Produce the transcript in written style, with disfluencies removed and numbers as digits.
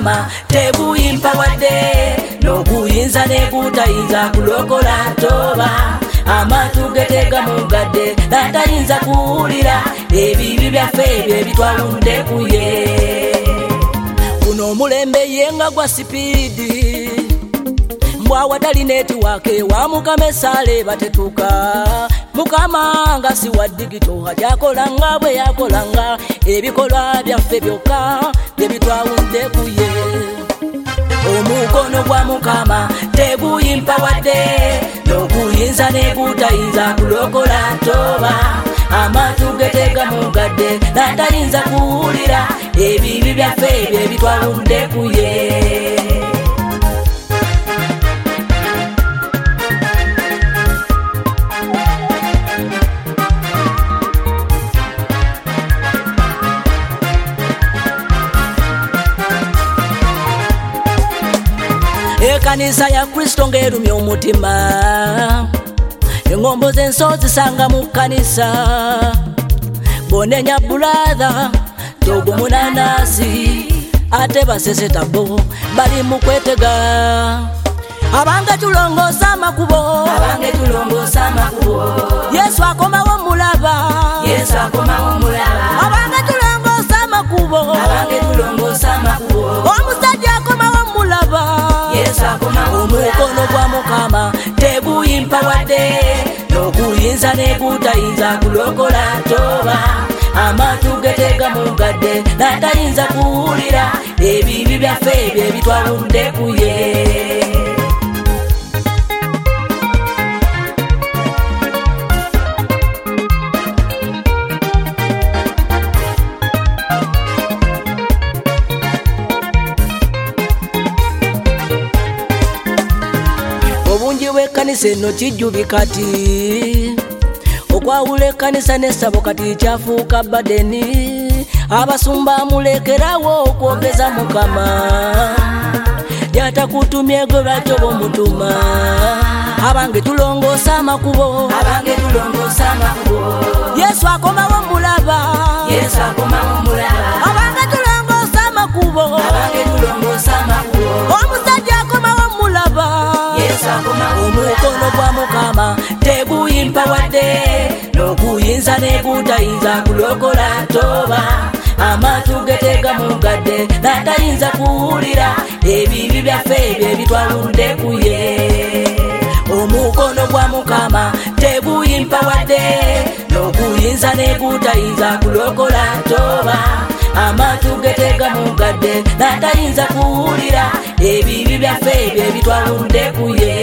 Mukama teguyimpa wadde n'okuyinza n'ekutayinza kulokola ntoba amatu getega mugadde natayinza kuwulira ebibi byaffe ebyo ebitwaludde kuye kuno omulembe yenga gwa sipiidi mbwa wadali netiwake wa Mukama esale batetuka Mukama nga si wa digito ajakolanga bwe yakolanga ebikolwa byaffe byokka byebitwawudde kuye omukono gwa Mukama teguyimpa wadde n'okuyinza n'ekutayinza kulokola ntoba amatu getega mugadde natayinza kuwulira ebibi byaffe ebyo ebitwaludde kuye Ekanisa ya Kristo ngerumye omutima engombo z'enso zisanga mu kanisa bonenya brother togo munanasi ate basesetabo bali mu kwetega abange tulongoza amakubo Yesu akomawo mulaba abange tulongoza amakubo omusajja akomawo mulaba omukono gwa Mukama teguyimpa wadde n'okuyinza n'ekutayinza kulokola ntoba amatu getega mugadde natayinza kuwulira ebibi byaffe ebyo ebitwaludde kuye obungi bw'ekkanisa eno kijjubi kati okwawula ekkanisa n'essabo kati kyafuuka badeni abasumba mulekerawo okwogeza Mukama yatakutumye gwe lwaki oba omutuma abange tulongoosa amakubo Yesu akomawo mulaba abange tulongoosa amakubo omusajja akomawo mulaba omukono gwa Mukama teguyimpa wadde n'okuyinza n'ekutayinza kulokola ntoba amatu getega mugadde natayinza kuwulira ebibi byaffe ebyo ebitwaludde kuye omukono gwa Mukama teguyimpa wadde n'okuyinza n'ekutayinza kulokola ntoba amatu getega mugadde natayinza kuwulira ebibi byaffe ebyo ebitwaludde kuye